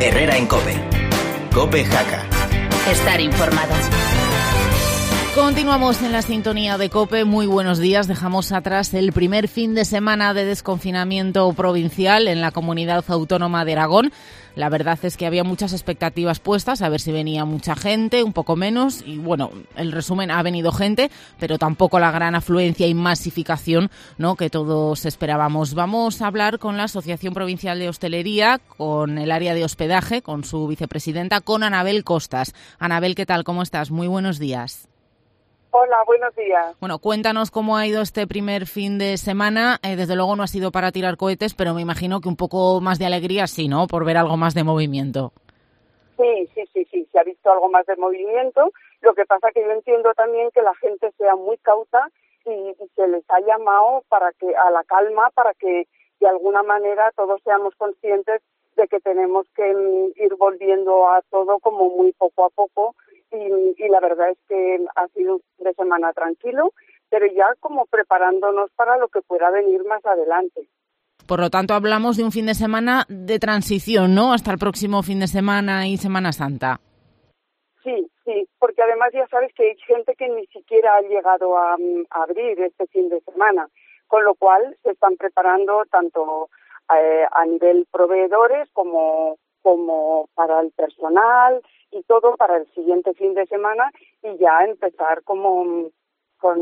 Herrera en COPE. COPE Jaca. Estar informado. Continuamos en la sintonía de COPE. Muy buenos días. Dejamos atrás el primer fin de semana de desconfinamiento provincial en la comunidad autónoma de Aragón. La verdad es que había muchas expectativas puestas, a ver si venía mucha gente, un poco menos. Y bueno, el resumen, ha venido gente, pero tampoco la gran afluencia y masificación, ¿no?, que todos esperábamos. Vamos a hablar con la Asociación Provincial de Hostelería, con el área de hospedaje, con su vicepresidenta, con Anabel Costas. Anabel, ¿qué tal? ¿Cómo estás? Muy buenos días. Hola, buenos días. Bueno, cuéntanos cómo ha ido este primer fin de semana. Desde luego no ha sido para tirar cohetes, pero me imagino que un poco más de alegría sí, ¿no?, por ver algo más de movimiento. Sí, se ha visto algo más de movimiento. Lo que pasa que yo entiendo también que la gente sea muy cauta y se les ha llamado a la calma, para que de alguna manera todos seamos conscientes de que tenemos que ir volviendo a todo como muy poco a poco. Y la verdad es que ha sido un fin de semana tranquilo, pero ya como preparándonos para lo que pueda venir más adelante. Por lo tanto, hablamos de un fin de semana de transición, ¿no?, hasta el próximo fin de semana y Semana Santa. Sí, porque además ya sabes que hay gente que ni siquiera ha llegado a abrir este fin de semana, con lo cual se están preparando tanto a nivel proveedores como para el personal y todo para el siguiente fin de semana, y ya empezar como con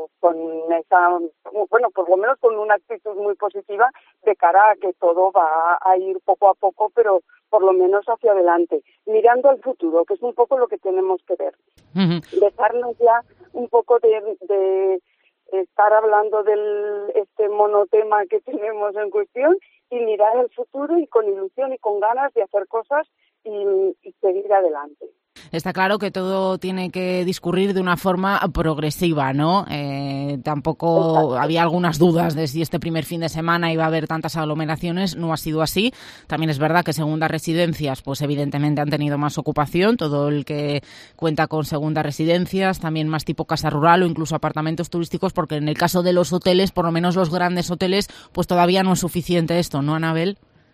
esa, bueno, por lo menos con una actitud muy positiva de cara a que todo va a ir poco a poco, pero por lo menos hacia adelante, mirando al futuro, que es un poco lo que tenemos que ver. Uh-huh. Dejarnos ya un poco de estar hablando del este monotema que tenemos en cuestión y mirar el futuro y con ilusión y con ganas de hacer cosas y seguir adelante. Está claro que todo tiene que discurrir de una forma progresiva, ¿no? Tampoco Exacto. Había algunas dudas de si este primer fin de semana iba a haber tantas aglomeraciones. No ha sido así. También es verdad que segundas residencias, pues evidentemente han tenido más ocupación. Todo el que cuenta con segundas residencias, también más tipo casa rural o incluso apartamentos turísticos, porque en el caso de los hoteles, por lo menos los grandes hoteles, pues todavía no es suficiente esto, ¿no, Anabel?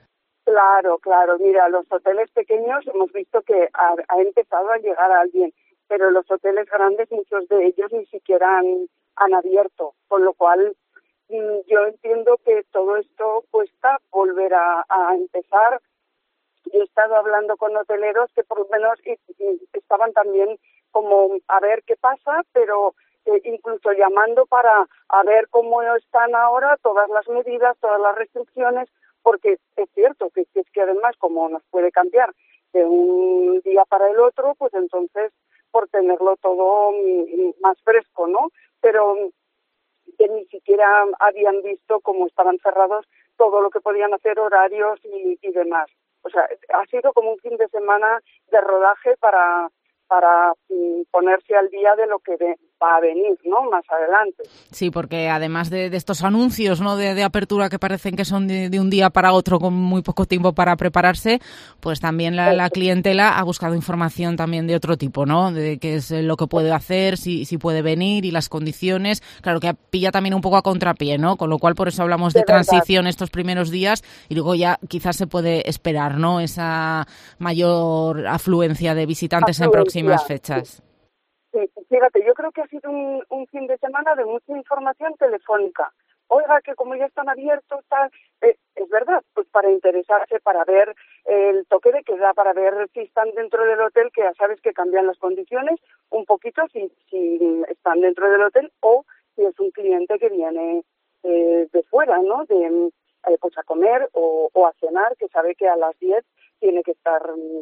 Claro. Mira, los hoteles pequeños hemos visto que ha empezado a llegar a alguien, pero los hoteles grandes, muchos de ellos ni siquiera han abierto, con lo cual yo entiendo que todo esto cuesta volver a empezar. Yo he estado hablando con hoteleros que por lo menos estaban también como a ver qué pasa, pero incluso llamando para a ver cómo están ahora todas las medidas, todas las restricciones, porque es cierto que además como nos puede cambiar de un día para el otro, pues entonces por tenerlo todo más fresco, ¿no? Pero que ni siquiera habían visto cómo estaban cerrados todo lo que podían hacer, horarios y demás. O sea, ha sido como un fin de semana de rodaje para ponerse al día de lo que va a venir, ¿no?, más adelante. Sí, porque además de estos anuncios, ¿no?, de apertura que parecen que son de un día para otro con muy poco tiempo para prepararse, pues también la clientela ha buscado información también de otro tipo, ¿no?, de qué es lo que puede hacer, si puede venir y las condiciones. Claro que pilla también un poco a contrapié, ¿no?, con lo cual por eso hablamos de transición estos primeros días y luego ya quizás se puede esperar, ¿no?, esa mayor afluencia de visitantes en próximas fechas. Sí, fíjate, yo creo que ha sido un fin de semana de mucha información telefónica. Oiga, que como ya están abiertos, tal, es verdad, pues para interesarse, para ver el toque de queda, para ver si están dentro del hotel, que ya sabes que cambian las condiciones un poquito si están dentro del hotel o si es un cliente que viene de fuera, ¿no?, pues a comer o a cenar, que sabe que a las 10 tiene que estar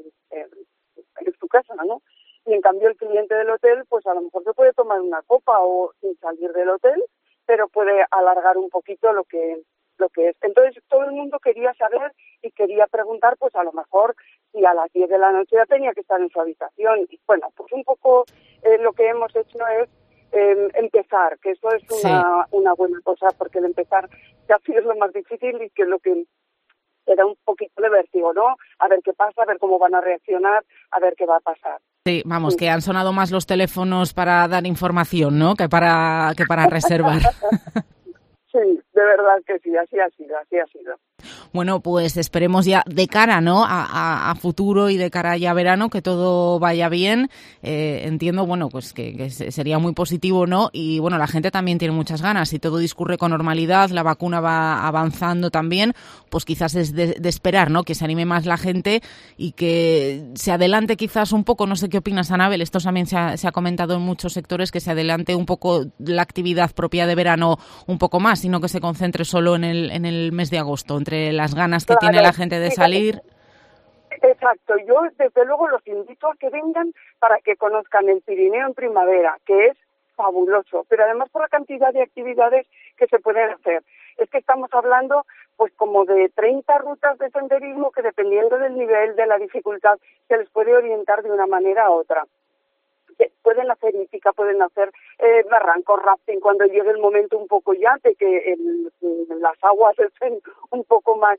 en su casa, ¿no? Y en cambio el cliente del hotel, pues a lo mejor se puede tomar una copa o sin salir del hotel, pero puede alargar un poquito lo que es. Entonces todo el mundo quería saber y quería preguntar, pues a lo mejor si a las 10 de la noche ya tenía que estar en su habitación. Y bueno, pues un poco lo que hemos hecho es empezar, que eso es una buena cosa, porque el empezar ya ha sido lo más difícil y que lo que era un poquito de vértigo, ¿no? A ver qué pasa, a ver cómo van a reaccionar, a ver qué va a pasar. Sí, vamos, que han sonado más los teléfonos para dar información, ¿no?, que para reservar. Sí, de verdad que sí, así ha sido. Bueno, pues esperemos ya de cara, ¿no?, a futuro y de cara ya a verano que todo vaya bien. Entiendo, bueno, pues que sería muy positivo, ¿no? Y bueno, la gente también tiene muchas ganas. Si todo discurre con normalidad, la vacuna va avanzando también, pues quizás es de esperar, ¿no?, que se anime más la gente y que se adelante quizás un poco. No sé qué opinas, Anabel. Esto también se ha comentado en muchos sectores, que se adelante un poco la actividad propia de verano un poco más, sino que se concentre solo en el mes de agosto, entre las ganas que tiene la gente de salir. Exacto, yo desde luego los invito a que vengan para que conozcan el Pirineo en primavera, que es fabuloso, pero además por la cantidad de actividades que se pueden hacer. Es que estamos hablando pues como de 30 rutas de senderismo que, dependiendo del nivel, de la dificultad, se les puede orientar de una manera a otra. Pueden hacer hípica, pueden hacer barrancos, rafting, cuando llegue el momento un poco ya de que las aguas estén un poco más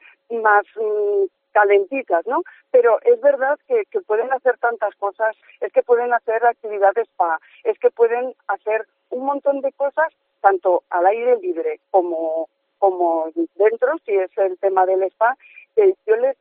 calentitas, ¿no? Pero es verdad que pueden hacer tantas cosas, es que pueden hacer actividades spa, es que pueden hacer un montón de cosas, tanto al aire libre como dentro, si es el tema del spa. Yo les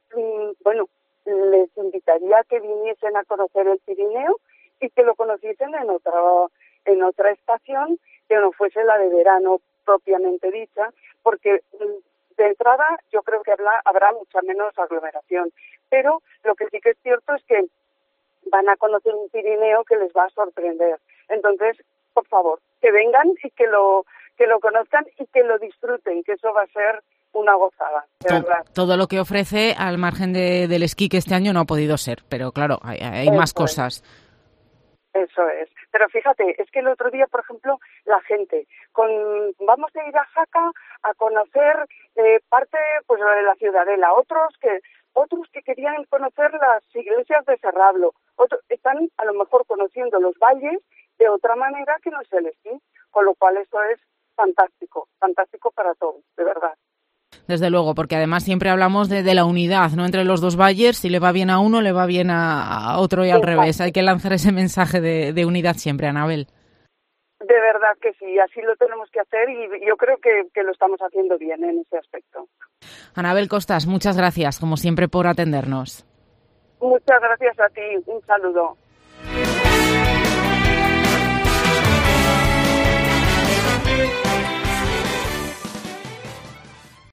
invitaría a que viniesen a conocer el Pirineo y que lo conociesen en otra estación que no fuese la de verano propiamente dicha, porque de entrada yo creo que habrá mucha menos aglomeración, pero lo que sí que es cierto es que van a conocer un Pirineo que les va a sorprender. Entonces, por favor, que vengan y que lo conozcan y que lo disfruten, que eso va a ser una gozada, de verdad. Todo lo que ofrece, al margen del esquí, que este año no ha podido ser, pero claro, hay más cosas. Eso es. Pero fíjate, es que el otro día, por ejemplo, la gente vamos a ir a Jaca a conocer parte pues de la Ciudadela, otros que querían conocer las iglesias de Serrablo, otros están a lo mejor conociendo los valles de otra manera que no es el esquí, con lo cual eso es fantástico para todos, de verdad. Desde luego, porque además siempre hablamos de la unidad, ¿no?, entre los dos valles. Si le va bien a uno, le va bien a otro y al revés. Hay que lanzar ese mensaje de unidad siempre, Anabel. De verdad que sí, así lo tenemos que hacer y yo creo que lo estamos haciendo bien en ese aspecto. Anabel Costas, muchas gracias, como siempre, por atendernos. Muchas gracias a ti, un saludo.